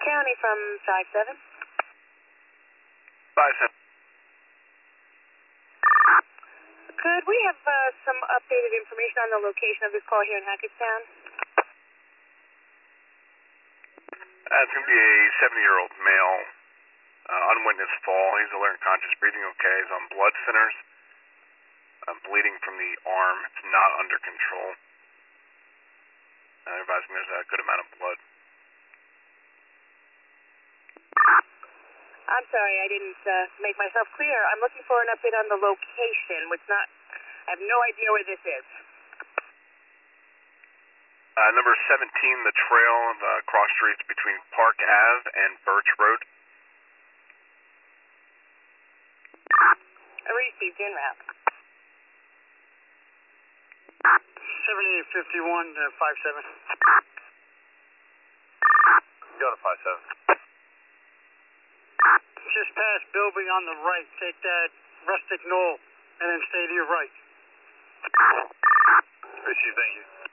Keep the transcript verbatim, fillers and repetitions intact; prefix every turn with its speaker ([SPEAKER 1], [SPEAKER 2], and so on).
[SPEAKER 1] County from five seven.
[SPEAKER 2] five seven.
[SPEAKER 1] Could we have uh, some updated information on the location of this call here in Hackettstown?
[SPEAKER 2] Uh, it's going to be a seventy-year-old male, uh, unwitnessed fall. He's alert and conscious, breathing okay. He's on blood thinners, uh, bleeding from the arm. It's not under control. Uh, advising there's a good amount of blood.
[SPEAKER 1] I'm sorry, I didn't uh, make myself clear. I'm looking for an update on the location, which not, I have no idea where this is.
[SPEAKER 2] Uh, number seventeen, the trail of uh, cross streets between Park Ave and Birch Road.
[SPEAKER 1] I received en route.
[SPEAKER 3] seventy-eight fifty-one to five seven.
[SPEAKER 2] Go to five seven.
[SPEAKER 3] Just past building on the right. Take that rustic knoll and then stay to your right.
[SPEAKER 2] Receive, thank you.